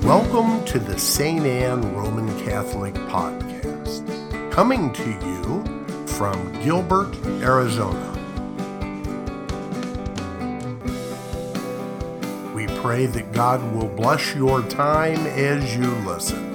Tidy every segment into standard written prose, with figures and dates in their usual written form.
Welcome to the St. Anne Roman Catholic Podcast, coming to you from Gilbert, Arizona. We pray that God will bless your time as you listen.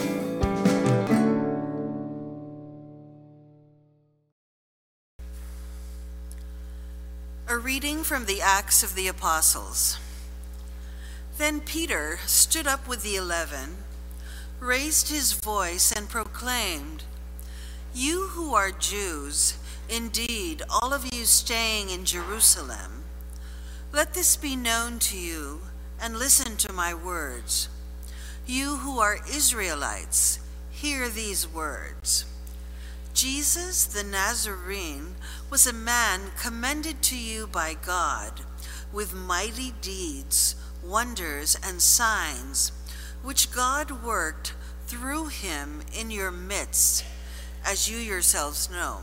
A reading from the Acts of the Apostles. Then Peter stood up with the 11, raised his voice and proclaimed, "You who are Jews, indeed all of you staying in Jerusalem, let this be known to you and listen to my words. You who are Israelites, hear these words. Jesus the Nazarene was a man commended to you by God with mighty deeds, wonders, and signs, which God worked through him in your midst, as you yourselves know.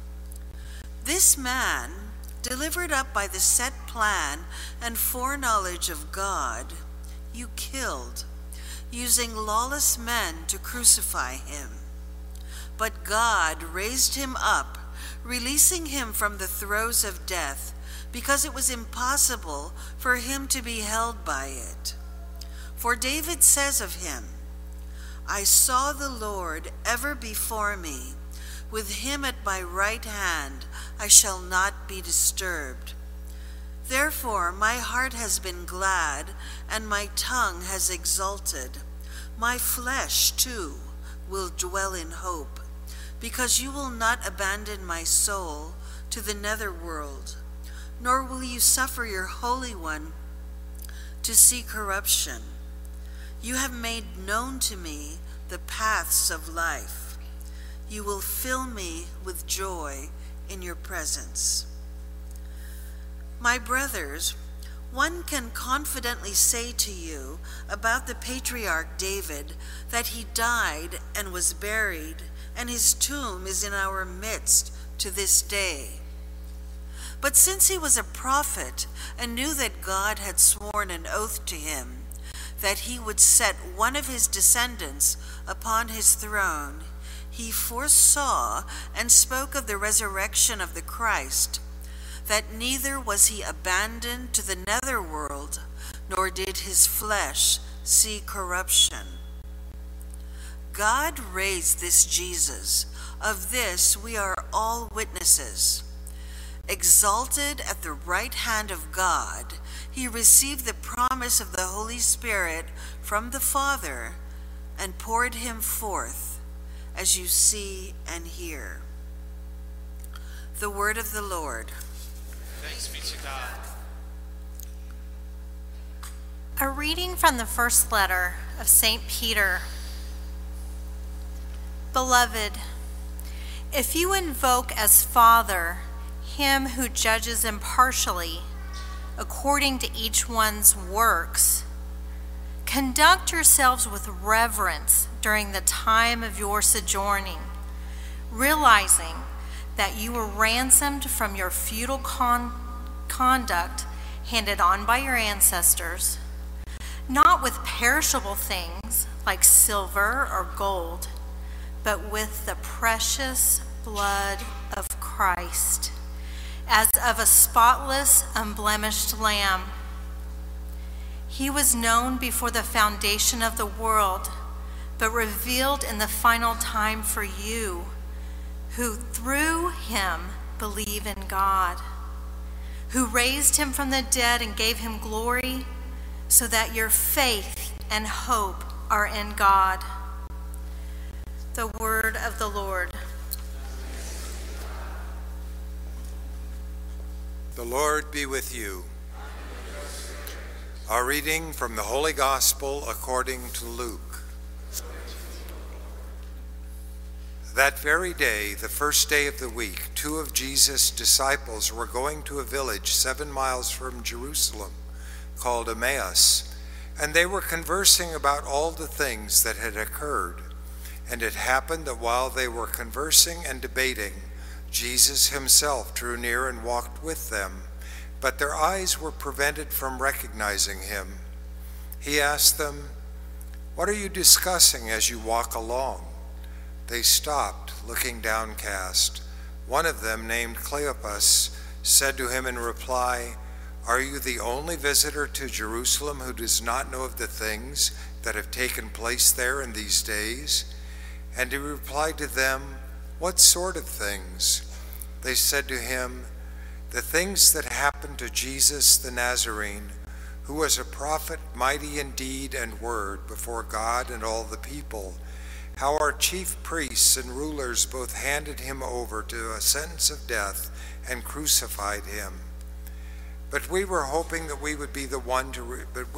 This man, delivered up by the set plan and foreknowledge of God, you killed, using lawless men to crucify him. But God raised him up, releasing him from the throes of death, because it was impossible for him to be held by it. For David says of him, 'I saw the Lord ever before me. With him at my right hand, I shall not be disturbed. Therefore my heart has been glad, and my tongue has exulted. My flesh, too, will dwell in hope, because you will not abandon my soul to the netherworld, nor will you suffer your Holy One to see corruption. You have made known to me the paths of life. You will fill me with joy in your presence.' My brothers, one can confidently say to you about the patriarch David that he died and was buried, and his tomb is in our midst to this day. But since he was a prophet and knew that God had sworn an oath to him that he would set one of his descendants upon his throne, he foresaw and spoke of the resurrection of the Christ, that neither was he abandoned to the netherworld, nor did his flesh see corruption. God raised this Jesus. Of this we are all witnesses. Exalted at the right hand of God, he received the promise of the Holy Spirit from the Father and poured him forth, as you see and hear." The word of the Lord. Thanks be to God. A reading from the first letter of St. Peter. Beloved, if you invoke as Father him who judges impartially according to each one's works, conduct yourselves with reverence during the time of your sojourning, realizing that you were ransomed from your futile conduct handed on by your ancestors, not with perishable things like silver or gold, but with the precious blood of Christ, as of a spotless, unblemished lamb. He was known before the foundation of the world, but revealed in the final time for you, who through him believe in God, who raised him from the dead and gave him glory, so that your faith and hope are in God. The word of the Lord. The Lord be with you. A reading from the Holy Gospel according to Luke. That very day, the first day of the week, 2 of Jesus' disciples were going to a village 7 miles from Jerusalem called Emmaus, and they were conversing about all the things that had occurred. And it happened that while they were conversing and debating, Jesus himself drew near and walked with them, but their eyes were prevented from recognizing him. He asked them, "What are you discussing as you walk along?" They stopped, looking downcast. One of them, named Cleopas, said to him in reply, "Are you the only visitor to Jerusalem who does not know of the things that have taken place there in these days?" And he replied to them, "What sort of things?" They said to him, "The things that happened to Jesus the Nazarene, who was a prophet, mighty in deed and word before God and all the people, how our chief priests and rulers both handed him over to a sentence of death and crucified him. But we were hoping that he would be the one to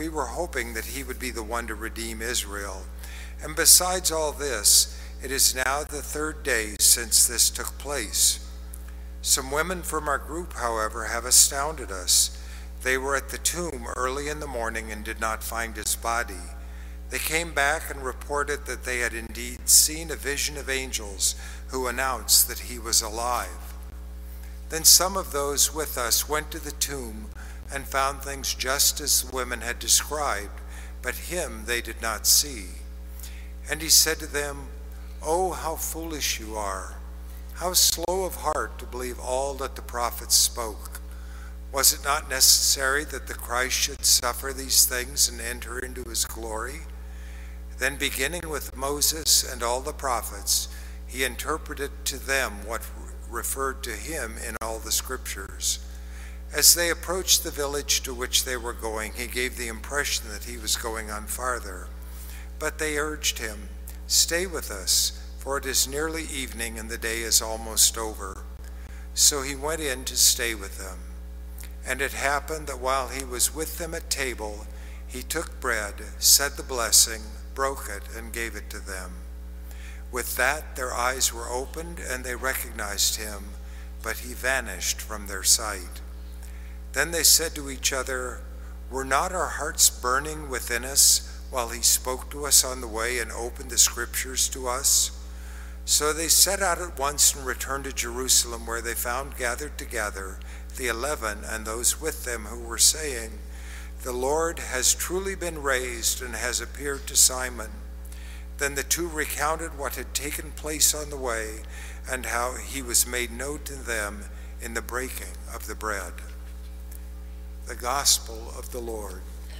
redeem Israel. And besides all this, it is now the third day since this took place. Some women from our group, however, have astounded us. They were at the tomb early in the morning and did not find his body. They came back and reported that they had indeed seen a vision of angels who announced that he was alive. Then some of those with us went to the tomb and found things just as the women had described, but him they did not see. And he said to them, 'Oh, how foolish you are! How slow of heart to believe all that the prophets spoke. Was it not necessary that the Christ should suffer these things and enter into his glory?' Then beginning with Moses and all the prophets, he interpreted to them what referred to him in all the scriptures. As they approached the village to which they were going, he gave the impression that he was going on farther. But they urged him, 'Stay with us, for it is nearly evening and the day is almost over.' So he went in to stay with them. And it happened that while he was with them at table, he took bread, said the blessing, broke it, and gave it to them. With that, their eyes were opened, and they recognized him, but he vanished from their sight. Then they said to each other, 'Were not our hearts burning within us while he spoke to us on the way and opened the scriptures to us?' So they set out at once and returned to Jerusalem, where they found gathered together the 11 and those with them who were saying, 'The Lord has truly been raised and has appeared to Simon.' Then the two recounted what had taken place on the way and how he was made known to them in the breaking of the bread." The Gospel of the Lord.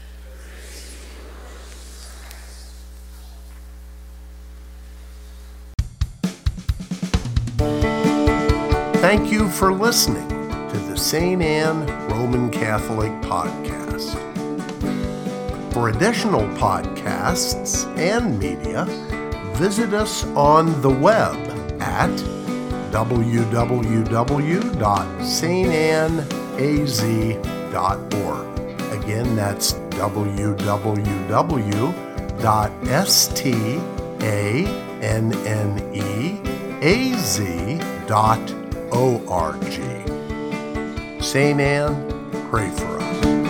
Thank you for listening to the St. Anne Roman Catholic Podcast. For additional podcasts and media, visit us on the web at www.stanaz.org. Again, that's www.stanneaz.org. St. Anne, pray for us.